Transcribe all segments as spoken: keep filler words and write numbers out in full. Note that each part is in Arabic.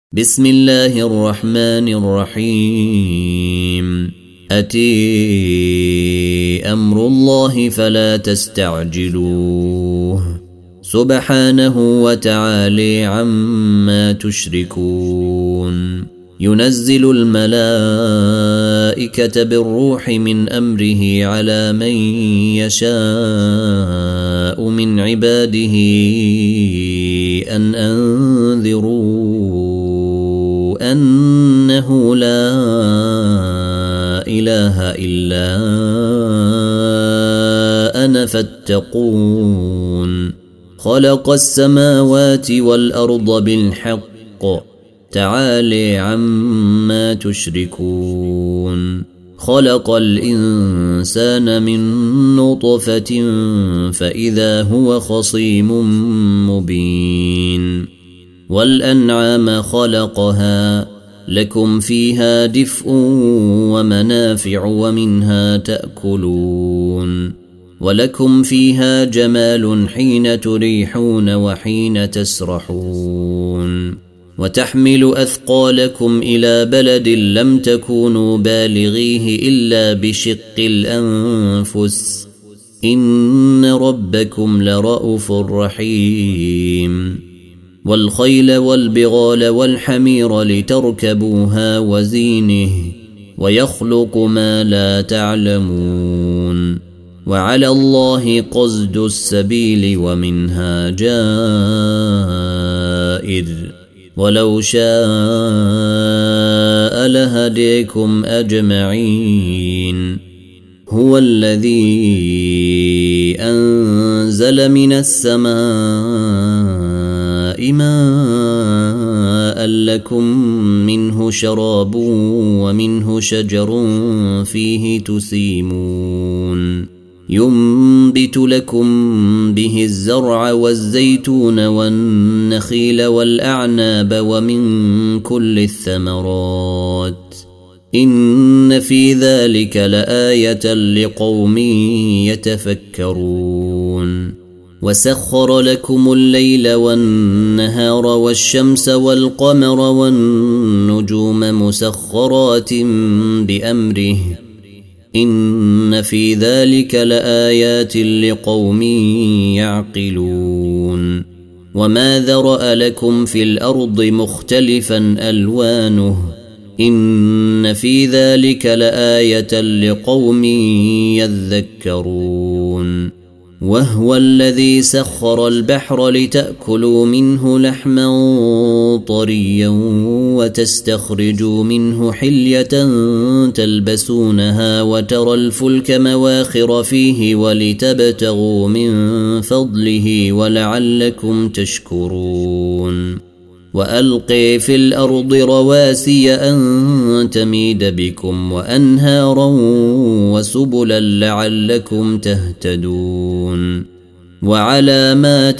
بسم الله الرحمن الرحيم أتي أمر الله فلا تستعجلوه سبحانه وتعالى عما تشركون ينزل الملائكة بالروح من أمره على من يشاء من عباده أن أنذروا أنه لا إله إلا أنا فاتقون خلق السماوات والأرض بالحق تعالى عما تشركون خلق الإنسان من نطفة فإذا هو خصيم مبين والأنعام خلقها لكم فيها دفء ومنافع ومنها تأكلون ولكم فيها جمال حين تريحون وحين تسرحون وتحمل أثقالكم إلى بلد لم تكونوا بالغيه إلا بشق الأنفس إن ربكم لرؤوف رحيم والخيل والبغال والحمير لتركبوها وزينه ويخلق ما لا تعلمون وعلى الله قصد السبيل ومنها جائر ولو شاء لهديكم أجمعين هو الذي أنزل من السماء ماء لكم منه شراب ومنه شجر فيه تسيمون ينبت لكم به الزرع والزيتون والنخيل والأعناب ومن كل الثمرات إن في ذلك لآية لقوم يتفكرون وسخر لكم الليل والنهار والشمس والقمر والنجوم مسخرات بأمره إن في ذلك لآيات لقوم يعقلون وما ذرأ لكم في الأرض مختلفا ألوانه إن في ذلك لآية لقوم يذكرون وهو الذي سخر البحر لتأكلوا منه لحما طريا وتستخرجوا منه حلية تلبسونها وترى الفلك مواخر فيه ولتبتغوا من فضله ولعلكم تشكرون وألقي في الأرض رواسي أن تميد بكم وأنهارا وسبلا لعلكم تهتدون وعلامات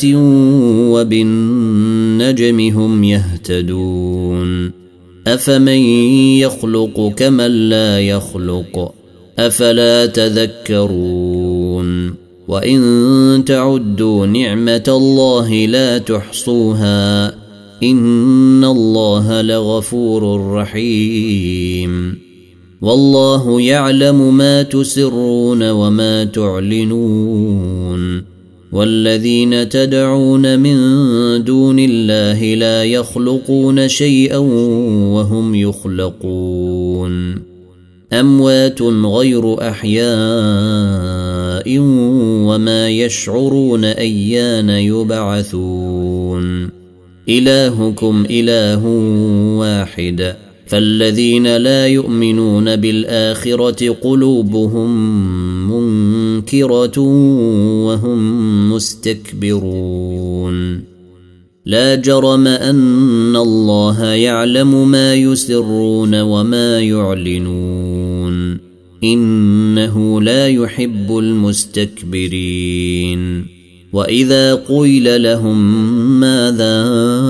وبالنجم هم يهتدون أفمن يخلق كمن لا يخلق أفلا تذكرون وإن تعدوا نعمة الله لا تحصوها إن الله لغفور رحيم والله يعلم ما تسرون وما تعلنون والذين تدعون من دون الله لا يخلقون شيئا وهم يخلقون أموات غير أحياء وما يشعرون أيان يبعثون إلهكم إله واحد فالذين لا يؤمنون بالآخرة قلوبهم منكرة وهم مستكبرون لا جرم أن الله يعلم ما يسرون وما يعلنون إنه لا يحب المستكبرين وإذا قيل لهم ماذا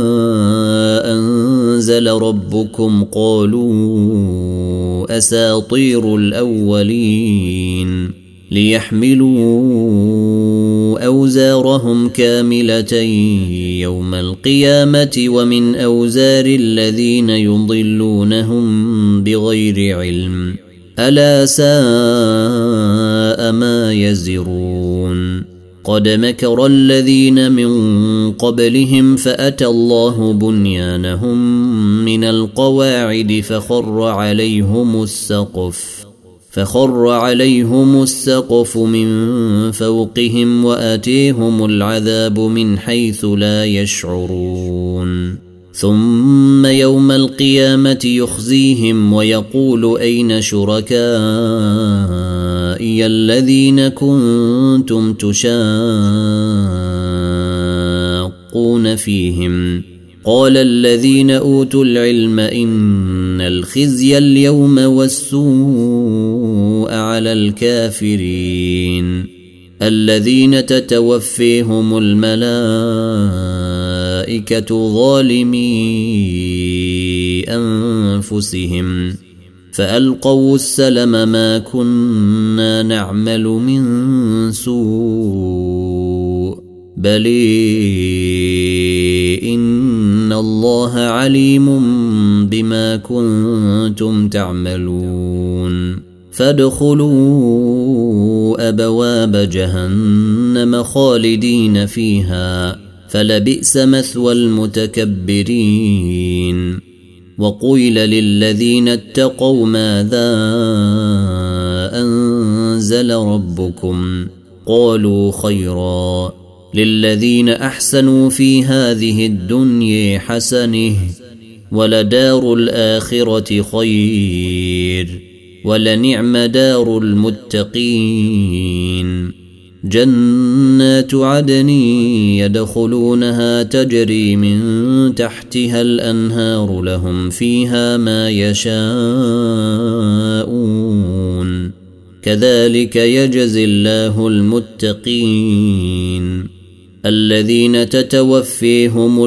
أنزل ربكم قالوا أساطير الأولين ليحملوا أوزارهم كاملة يوم القيامة ومن أوزار الذين يضلونهم بغير علم ألا ساء ما يزرون قد مكر الذين من قبلهم فأتى الله بنيانهم من القواعد فخر عليهم السقف فخر عليهم السقف من فوقهم وآتيهم العذاب من حيث لا يشعرون ثم يوم القيامة يخزيهم ويقول أين شركائي الذين كنتم تشاقون فيهم قال الذين أوتوا العلم إن الخزي اليوم والسوء على الكافرين الذين تتوفيهم الملائكة ظالمي أنفسهم فألقوا السلم ما كنا نعمل من سوء بل إن الله عليم بما كنتم تعملون فادخلوا أبواب جهنم خالدين فيها فلبئس مثوى المتكبرين وقيل للذين اتقوا ماذا أنزل ربكم قالوا خيرا للذين أحسنوا في هذه الدنيا حسنه ولدار الآخرة خير ولنعم دار المتقين جنات عدن يدخلونها تجري من تحتها الأنهار لهم فيها ما يشاءون كذلك يجزي الله المتقين الذين تتوفيهم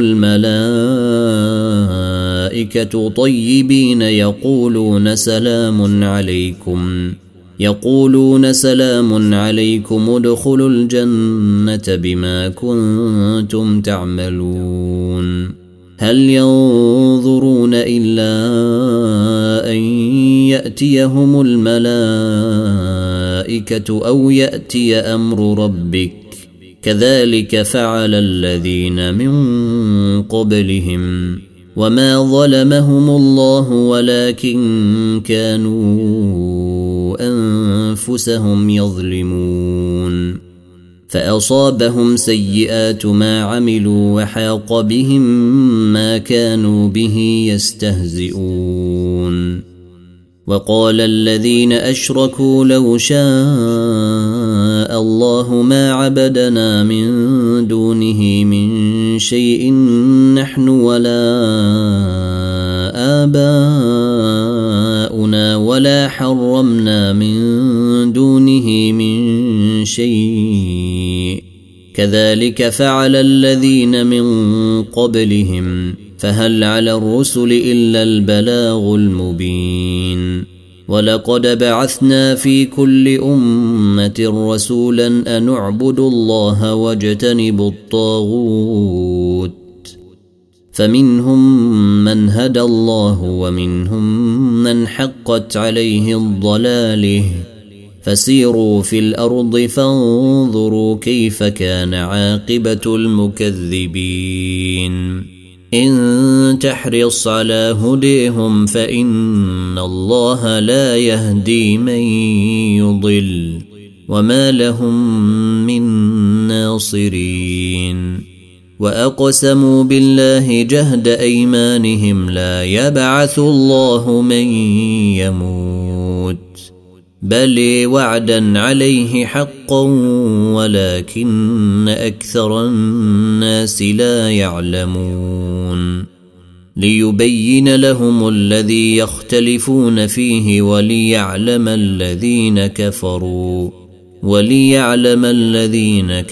الملائكة طيبين يقولون سلام عليكم يقولون سلام عليكم ادخلوا الجنة بما كنتم تعملون هل ينظرون إلا أن يأتيهم الملائكة أو يأتي أمر ربك كذلك فعل الذين من قبلهم وما ظلمهم الله ولكن كانوا أنفسهم يظلمون فأصابهم سيئات ما عملوا وحاق بهم ما كانوا به يستهزئون وقال الذين أشركوا لو شاء الله ما عبدنا من دونه من شيء نحن ولا آباؤنا ولا حرمنا من دونه من شيء كذلك فعل الذين من قبلهم فهل على الرسل إلا البلاغ المبين ولقد بعثنا في كل أمة رسولا أن اعبدوا الله واجتنبوا الطاغوت فمنهم من هدى الله ومنهم من حقت عليه الضلاله فسيروا في الأرض فانظروا كيف كان عاقبة المكذبين إن تحرص على هديهم فإن الله لا يهدي من يضل وما لهم من ناصرين وأقسموا بالله جهد أيمانهم لا يبعث الله من يموت بل وعدا عليه حقا ولكن أكثر الناس لا يعلمون ليبين لهم الذي يختلفون فيه وليعلم الذين كفروا وليعلم الذين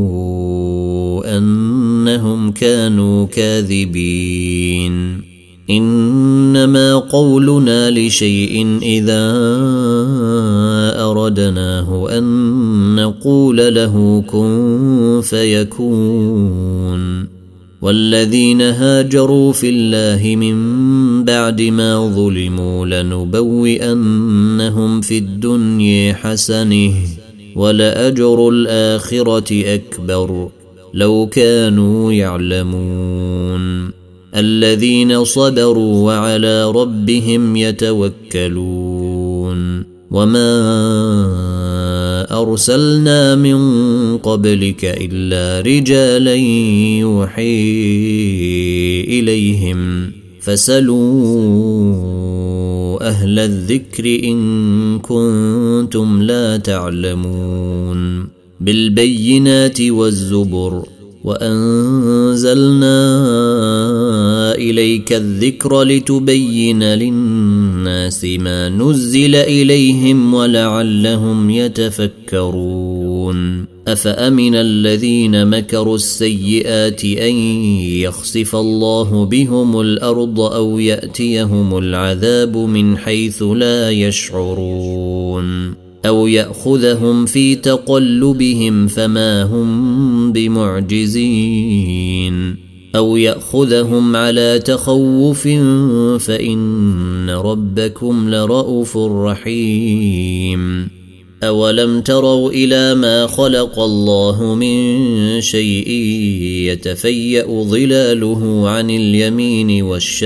كفروا أنهم كانوا كاذبين إنما قولنا لشيء إذا أردناه أن نقول له كن فيكون. والذين هاجروا في الله من بعد ما ظلموا لنبوئنهم في الدنيا حسنة ولأجر الآخرة أكبر لو كانوا يعلمون. الذين صبروا وعلى ربهم يتوكلون. وما أرسلنا من قبلك إلا رجالا يوحي إليهم فاسألوا أهل الذكر إن كنتم لا تعلمون. بالبينات والزبر وأنزلنا إليك الذكر لتبين للناس ما نزل إليهم ولعلهم يتفكرون. أفأمن الذين مكروا السيئات أن يخسف الله بهم الأرض أو يأتيهم العذاب من حيث لا يشعرون أو يأخذهم في تقلبهم فما هم بمعجزين أو يأخذهم على تخوف فإن ربكم لرؤوف رحيم. أولم تروا إلى ما خلق الله من شيء يتفيأ ظلاله عن اليمين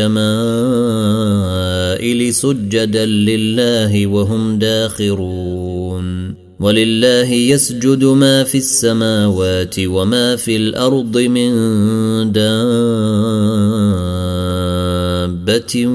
والشمائل سجدا لله وهم داخرون. ولله يسجد ما في السماوات وما في الأرض من دابة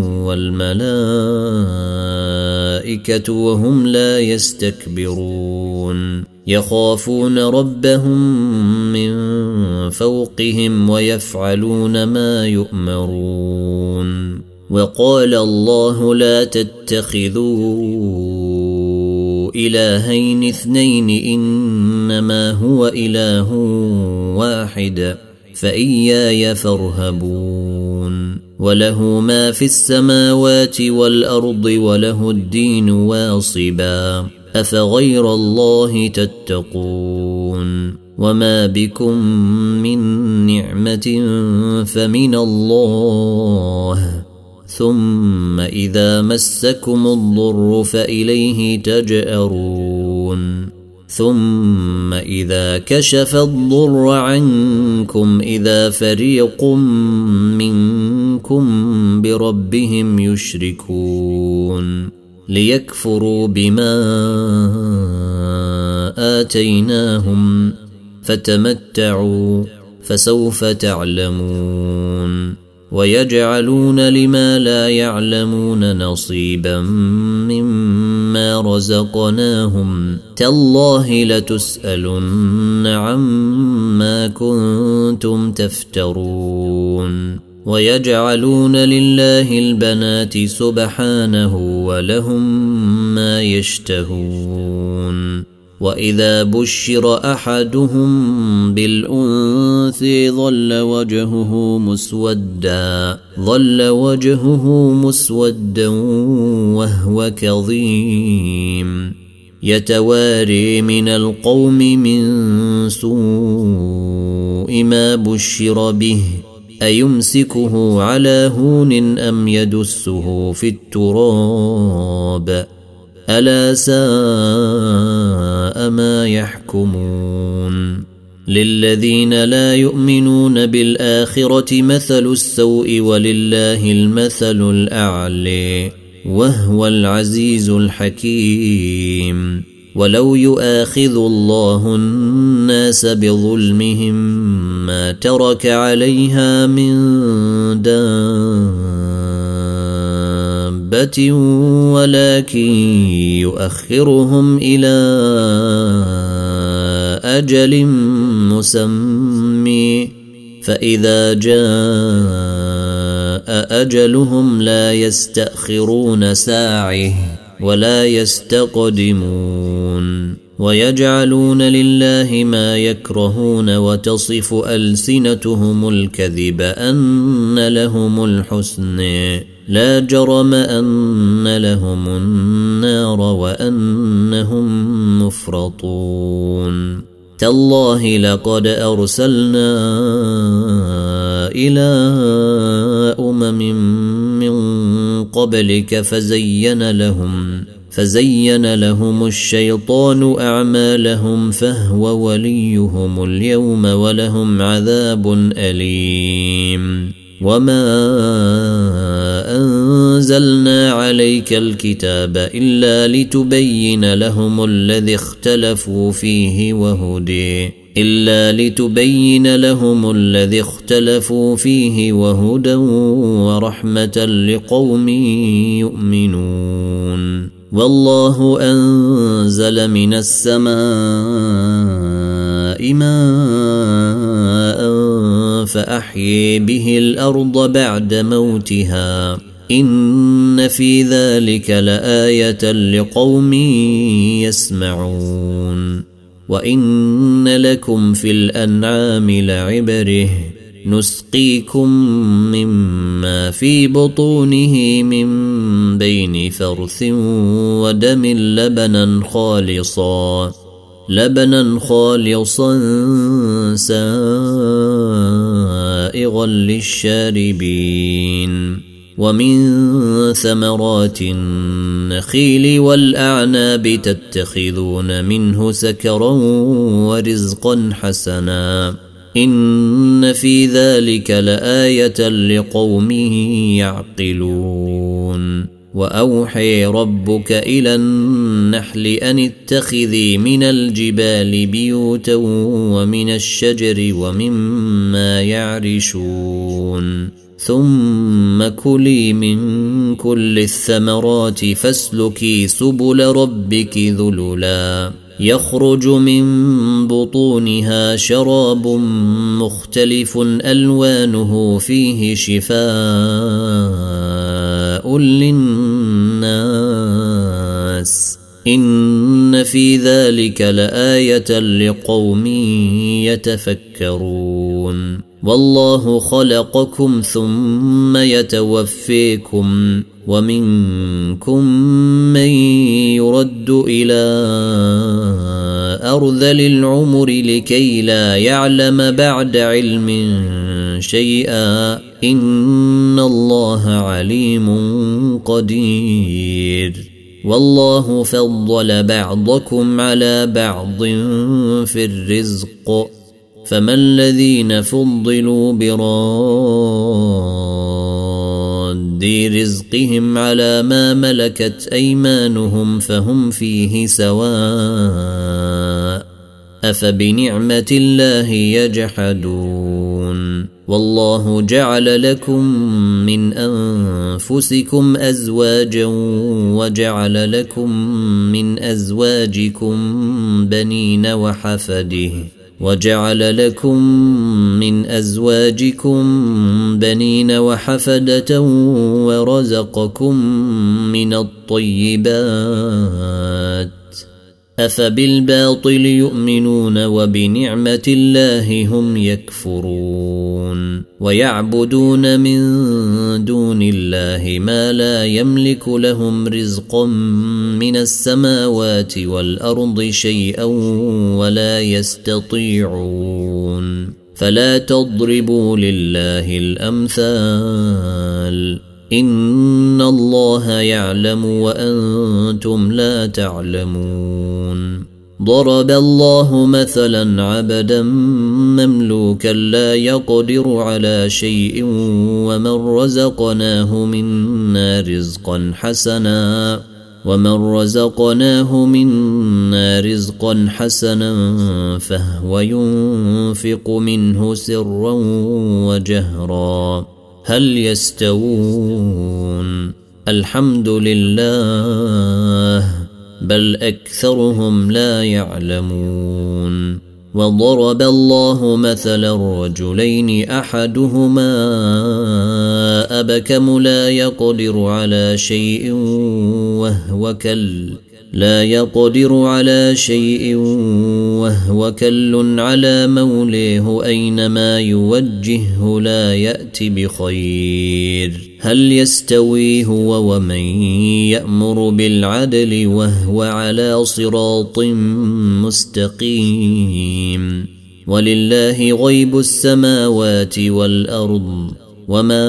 والملائكة وهم لا يستكبرون. يخافون ربهم من فوقهم ويفعلون ما يؤمرون. وقال الله لا تتخذوا إلهين اثنين إنما هو إله واحد فإياي فارهبون. وله ما في السماوات والأرض وله الدين واصبا أفغير الله تتقون. وما بكم من نعمة فمن الله ثم إذا مسكم الضر فإليه تجأرون. ثم إذا كشف الضر عنكم إذا فريق منكم بربهم يشركون ليكفروا بما آتيناهم فتمتعوا فسوف تعلمون. ويجعلون لما لا يعلمون نصيبا مما رزقناهم تالله لتسألن عما كنتم تفترون. ويجعلون لله البنات سبحانه ولهم ما يشتهون. وإذا بشر أحدهم بالأنثى ظل وجهه مسودا ظل وجهه مسودا وهو كظيم يتواري من القوم من سوء ما بشر به أيمسكه على هون أم يدسه في التراب ألا ساء ما يحكمون. للذين لا يؤمنون بالآخرة مثل السوء ولله المثل الأعلى وهو العزيز الحكيم. ولو يؤاخذ الله الناس بظلمهم ما ترك عليها من دابة ولكن يؤخرهم إلى أجل مسمى فإذا جاء أجلهم لا يستأخرون ساعة ولا يستقدمون. ويجعلون لله ما يكرهون وتصف ألسنتهم الكذب أن لهم الحسن لا جرم أن لهم النار وأنهم مفرطون تالله لقد أرسلنا إلى أمم من قبلك فزين لهم فزين لهم الشيطان أعمالهم فهو وليهم اليوم ولهم عذاب أليم وما أنزلنا عليك الكتاب إلا لتبين لهم الذي اختلفوا فيه وهدي إلا لتبين لهم الذي اختلفوا فيه وهدى ورحمة لقوم يؤمنون والله أنزل من السماء ماء فأحيي به الأرض بعد موتها إن في ذلك لآية لقوم يسمعون وإن لكم في الأنعام لعبره نسقيكم مما في بطونه من بين فرث ودم لبنا خالصا لبنا خالصا سائغا للشاربين ومن ثمرات النخيل والأعناب تتخذون منه سكرا ورزقا حسنا إن في ذلك لآية لقوم يعقلون وأوحي ربك إلى النحل أن اتخذي من الجبال بيوتا ومن الشجر ومما يعرشون ثم كلي من كل الثمرات فاسلكي سبل ربك ذللا يخرج من بطونها شراب مختلف ألوانه فيه شفاء للناس إن في ذلك لآية لقوم يتفكرون والله خلقكم ثم يتوفيكم ومنكم من يرد إلى أرذل العمر لكي لا يعلم بعد علم شيئا إن الله عليم قدير والله فضل بعضكم على بعض في الرزق فما الذين فضلوا براد رزقهم على ما ملكت أيمانهم فهم فيه سواء أفبنعمة الله يجحدون والله جعل لكم من أنفسكم أزواجا وجعل لكم من أزواجكم بنين وحفده وجعل لكم من أزواجكم بنين وحفدة ورزقكم من الطيبات أفبالباطل يؤمنون وبنعمة الله هم يكفرون ويعبدون من دون الله ما لا يملك لهم رزقا من السماوات والأرض شيئا ولا يستطيعون فلا تضربوا لله الأمثال إن الله يعلم وأنتم لا تعلمون ضرب الله مثلا عبدا مملوكا لا يقدر على شيء ومن رزقناه منا رزقا حسنا ومن رزقناه منا رزقا حسنا فهو ينفق منه سرا وجهرا هل يستوون الحمد لله بل أكثرهم لا يعلمون وضرب الله مثلا رجلين أحدهما أبكم لا يقدر على شيء وهو كل لا يقدر على شيء وهو كل على موليه أينما يوجهه لا يأت بخير هل يستوي هو ومن يأمر بالعدل وهو على صراط مستقيم ولله غيب السماوات والأرض وما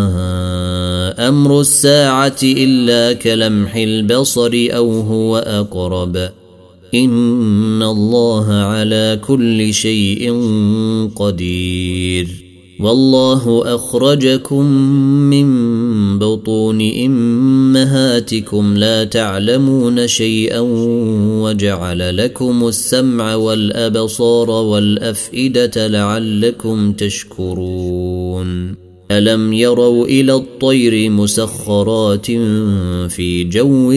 أمر الساعة إلا كلمح البصر أو هو أقرب إن الله على كل شيء قدير والله أخرجكم من بطون أمهاتكم لا تعلمون شيئا وجعل لكم السمع والأبصار والأفئدة لعلكم تشكرون ألم يروا إلى الطير مسخرات في جو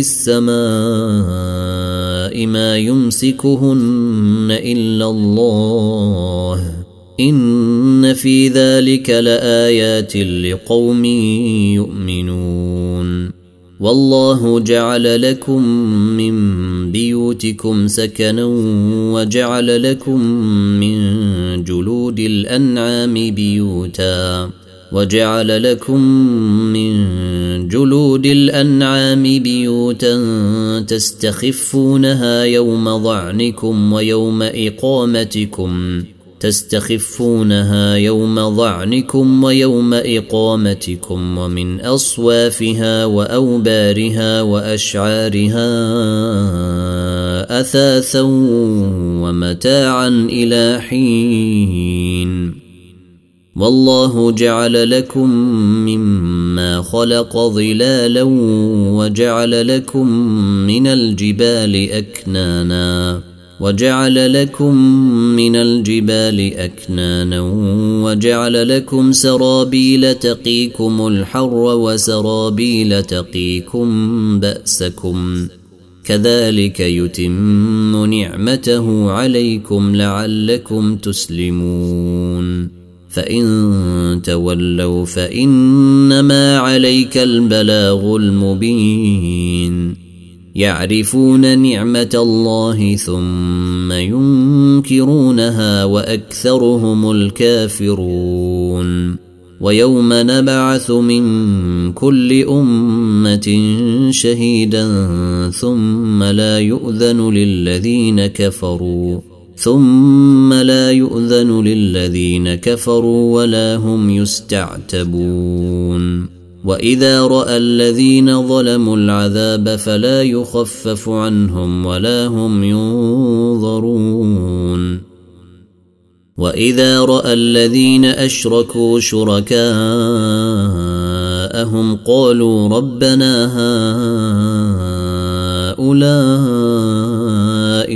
السماء ما يمسكهن إلا الله إن في ذلك لآيات لقوم يؤمنون والله جعل لكم من بيوتكم سكنا وجعل لكم من جلود الأنعام بيوتا وجعل لكم من جلود الأنعام بيوتا تستخفونها يوم ضعنكم ويوم إقامتكم تستخفونها يوم ضعنكم ويوم إقامتكم ومن أصوافها وأوبارها وأشعارها أثاثا ومتاعا إلى حين والله جعل لكم مما خلق ظلالا وجعل لكم من الجبال أكنانا وجعل لكم من الجبال أكنانا وجعل لكم سرابيل تقيكم الحر وسرابيل تقيكم بأسكم كذلك يتم نعمته عليكم لعلكم تسلمون فإن تولوا فإنما عليك البلاغ المبين يعرفون نعمة الله ثم ينكرونها وأكثرهم الكافرون ويوم نبعث من كل أمة شهيدا ثم لا يؤذن للذين كفروا ثم لا يؤذن للذين كفروا ولا هم يستعتبون وإذا رأى الذين ظلموا العذاب فلا يخفف عنهم ولا هم ينظرون وإذا رأى الذين أشركوا شركاءهم قالوا ربنا هؤلاء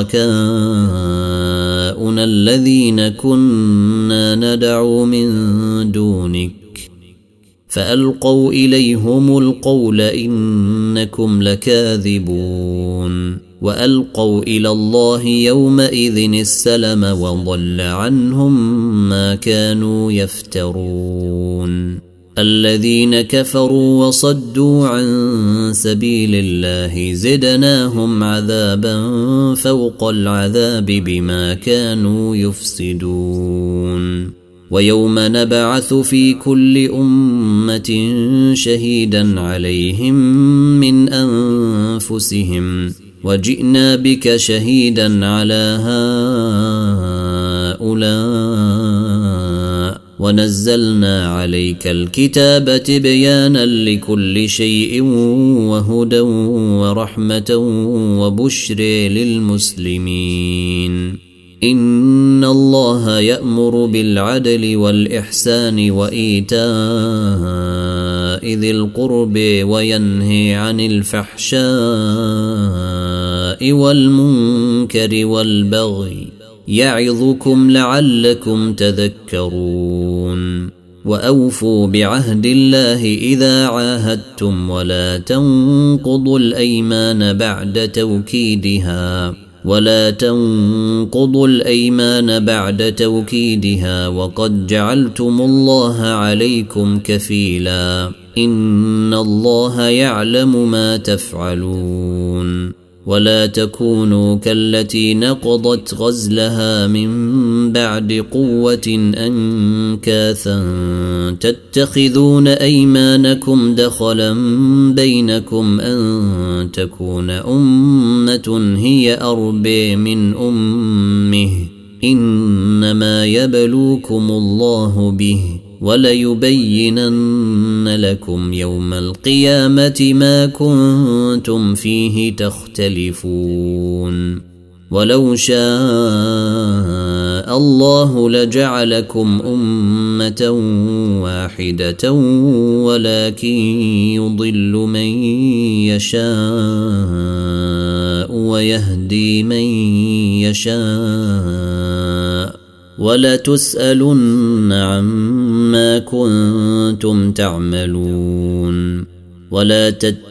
شركاؤنا الذين كنا ندعو من دونك فألقوا إليهم القول إنكم لكاذبون وألقوا إلى الله يومئذ السلم وضل عنهم ما كانوا يفترون الذين كفروا وصدوا عن سبيل الله زدناهم عذابا فوق العذاب بما كانوا يفسدون ويوم نبعث في كل أمة شهيدا عليهم من أنفسهم وجئنا بك شهيدا على هؤلاء ونزلنا عليك الكتاب تبيانا لكل شيء وهدى ورحمة وبشر للمسلمين إن الله يأمر بالعدل والإحسان وإيتاء ذي القرب وينهي عن الفحشاء والمنكر والبغي يعظكم لعلكم تذكرون وأوفوا بعهد الله إذا عاهدتم ولا تنقضوا الأيمان بعد توكيدها ولا تنقضوا الأيمان بعد توكيدها وقد جعلتم الله عليكم كفيلا إن الله يعلم ما تفعلون ولا تكونوا كالتي نقضت غزلها من بعد قوة أنكاثا تتخذون أيمانكم دخلا بينكم أن تكون أمة هي أربى من أمه إنما يبلوكم الله به وليبينن لكم يوم القيامة ما كنتم فيه تختلفون ولو شاء الله لجعلكم أمة واحدة ولكن يضل من يشاء ويهدي من يشاء ولا تسألن عما كنتم تعملون ولا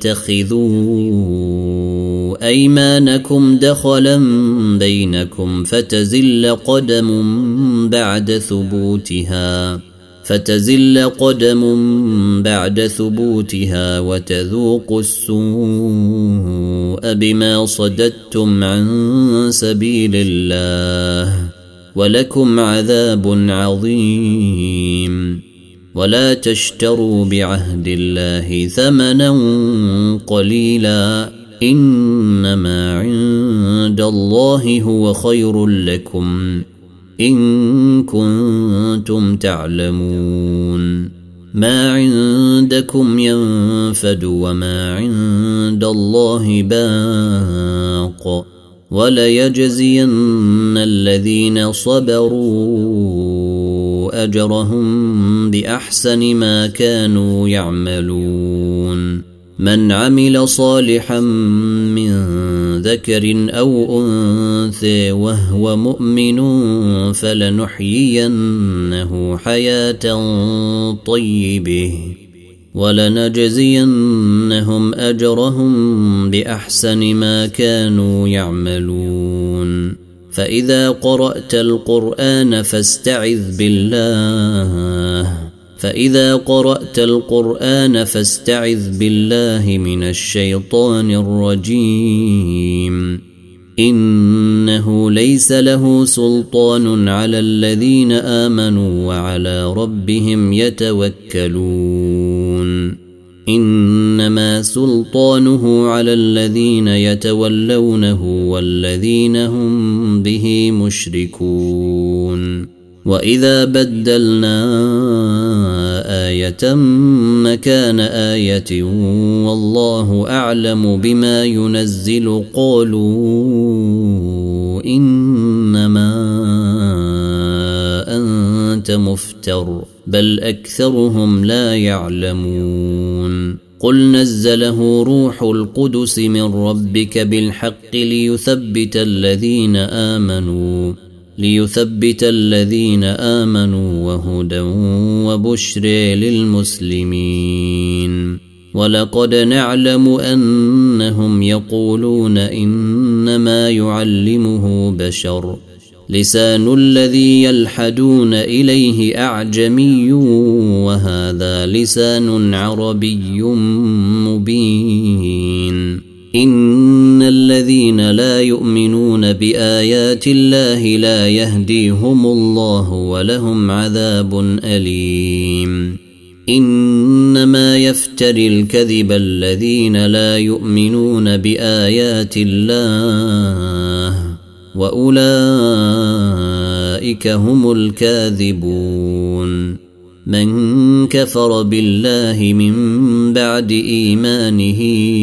تتخذوا أيمانكم دخلا بينكم فتزل قدم بعد ثبوتها فتزل قدم بعد ثبوتها وتذوقوا السوء بما صددتم عن سبيل الله ولكم عذاب عظيم ولا تشتروا بعهد الله ثمنا قليلا إنما عند الله هو خير لكم إن كنتم تعلمون ما عندكم ينفد وما عند الله باق وليجزين الذين صبروا أجرهم بأحسن ما كانوا يعملون من عمل صالحا من ذكر أو أنثى وهو مؤمن فلنحيينه حياة طيبة ولنجزينهم أجرهم بأحسن ما كانوا يعملون فإذا قرأت القرآن فاستعذ بالله فإذا قرأت القرآن فاستعذ بالله من الشيطان الرجيم إنه ليس له سلطان على الذين آمنوا وعلى ربهم يتوكلون إنما سلطانه على الذين يتولونه والذين هم به مشركون وإذا بدلنا آية مكان آية والله أعلم بما ينزل قالوا إنما أنت مفتر بل أكثرهم لا يعلمون قل نزله روح القدس من ربك بالحق ليثبت الذين آمنوا ليثبت الذين آمنوا وهدى وبشر للمسلمين ولقد نعلم أنهم يقولون إنما يعلمه بشر لسان الذي يلحدون إليه أعجمي وهذا لسان عربي مبين إن الذين لا يؤمنون بآيات الله لا يهديهم الله ولهم عذاب أليم إنما يفتري الكذب الذين لا يؤمنون بآيات الله وأولئك هم الكاذبون من كفر بالله من بعد إيمانه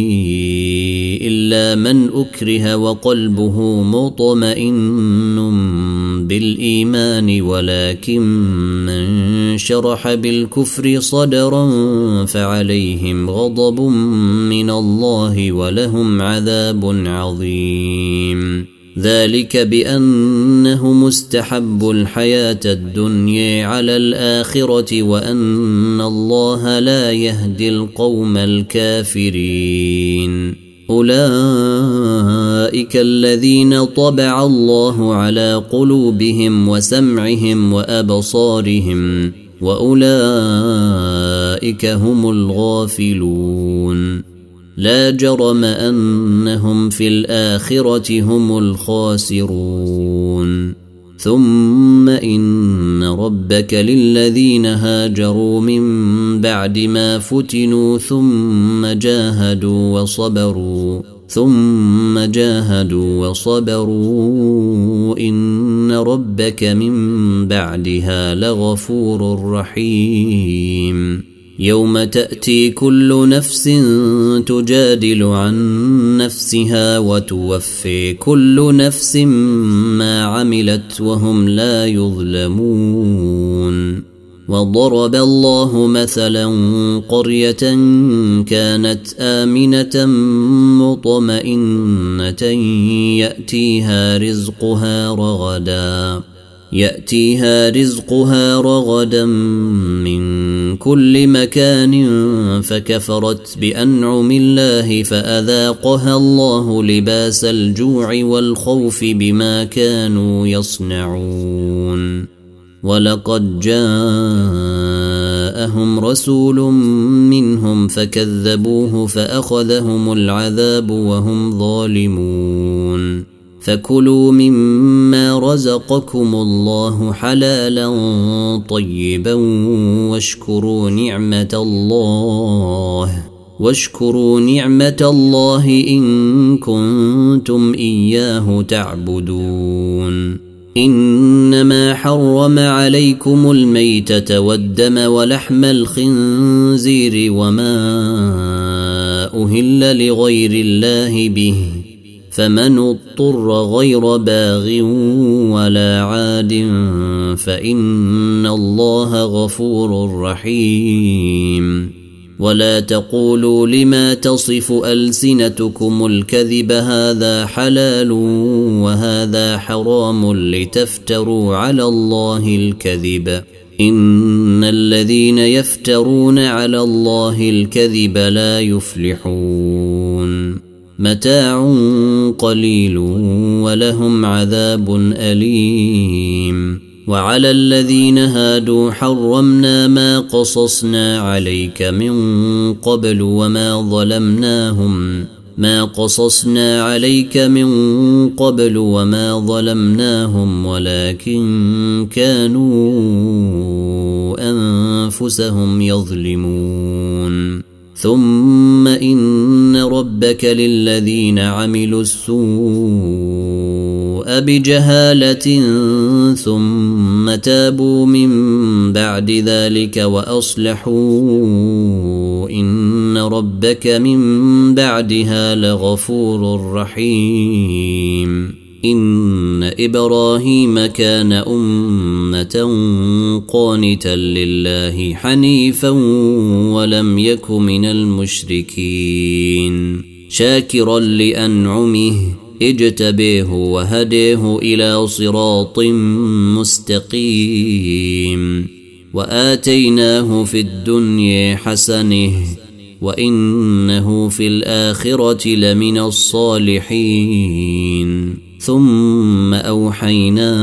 إلا من أكره وقلبه مطمئن بالإيمان ولكن من شرح بالكفر صدرا فعليهم غضب من الله ولهم عذاب عظيم ذلك بأنه مستحب الحياة الدنيا على الآخرة وأن الله لا يهدي القوم الكافرين أولئك الذين طبع الله على قلوبهم وسمعهم وأبصارهم وأولئك هم الغافلون لا جرم أنهم في الآخرة هم الخاسرون ثم إن ربك للذين هاجروا من بعد ما فتنوا ثم جاهدوا وصبروا ثم جاهدوا وصبروا إن ربك من بعدها لغفور رحيم يوم تأتي كل نفس تجادل عن نفسها وتوفي كل نفس ما عملت وهم لا يظلمون وضرب الله مثلا قرية كانت آمنة مطمئنة يأتيها رزقها رغدا يأتيها رزقها رغدا من كل مكان فكفرت بأنعم الله فأذاقها الله لباس الجوع والخوف بما كانوا يصنعون ولقد جاءهم رسول منهم فكذبوه فأخذهم العذاب وهم ظالمون فكلوا مما رزقكم الله حلالا طيبا واشكروا نعمة الله واشكروا نعمة الله إن كنتم إياه تعبدون إنما حرم عليكم الميتة والدم ولحم الخنزير وما أهل لغير الله به فمن اضطر غير باغ ولا عاد فإن الله غفور رحيم ولا تقولوا لما تصف ألسنتكم الكذب هذا حلال وهذا حرام لتفتروا على الله الكذب إن الذين يفترون على الله الكذب لا يفلحون متاع قليل ولهم عذاب أليم وعلى الذين هادوا حرمنا ما قصصنا عليك من قبل وما ظلمناهم ما قصصنا عليك من قبل وما ظلمناهم ولكن كانوا أنفسهم يظلمون ثم إن ربك للذين عملوا السوء بجهالة ثم تابوا من بعد ذلك وأصلحوا إن ربك من بعدها لغفور رحيم إن إبراهيم كان أمة قانتا لله حنيفا ولم يك من المشركين شاكرا لأنعمه اجتبيه وهديه إلى صراط مستقيم وآتيناه في الدنيا حسنه وإنه في الآخرة لمن الصالحين ثم أوحينا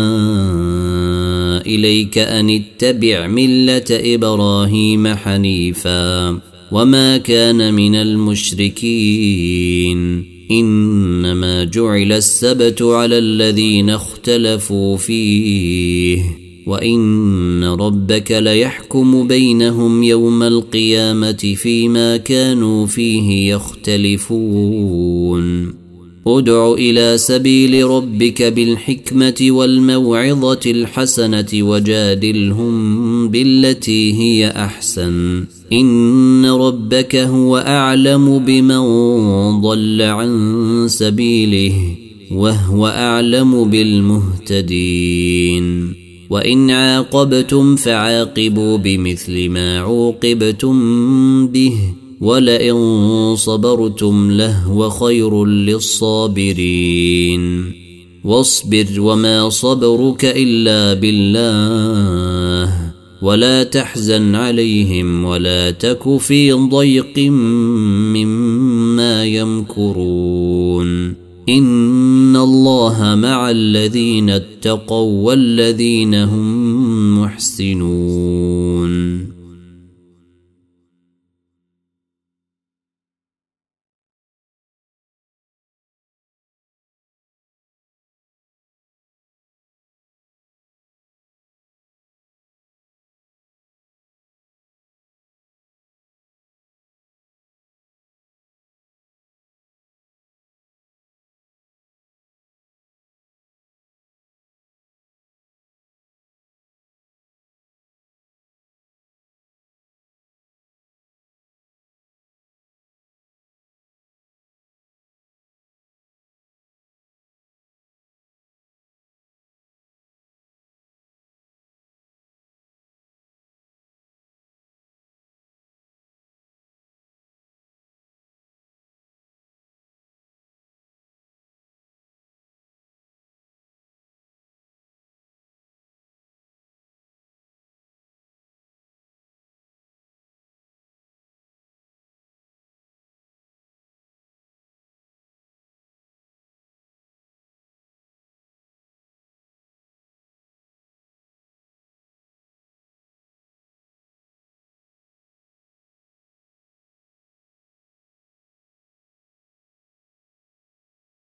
إليك أن اتبع ملة إبراهيم حنيفا وما كان من المشركين إنما جعل السبت على الذين اختلفوا فيه وإن ربك ليحكم بينهم يوم القيامة فيما كانوا فيه يختلفون ادع إلى سبيل ربك بالحكمة والموعظة الحسنة وجادلهم بالتي هي أحسن إن ربك هو أعلم بمن ضل عن سبيله وهو أعلم بالمهتدين وإن عاقبتم فعاقبوا بمثل ما عوقبتم به ولئن صبرتم لهو خير للصابرين واصبر وما صبرك إلا بالله ولا تحزن عليهم ولا تك في ضيق مما يمكرون إن الله مع الذين اتقوا والذين هم محسنون